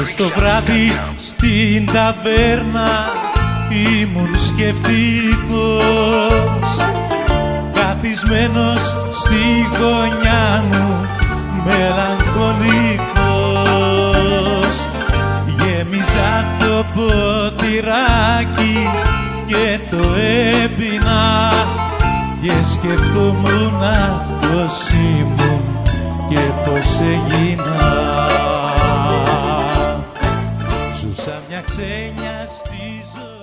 Χθες το βράδυ στην ταβέρνα ήμουν σκεφτικός, καθισμένος στη γωνιά μου μελαγχολικός. Γέμιζα το ποτηράκι και το έπινα και σκεφτόμουνα πως ήμουν και πως έγινα. Ζούσα μια ξένια στη ζωή.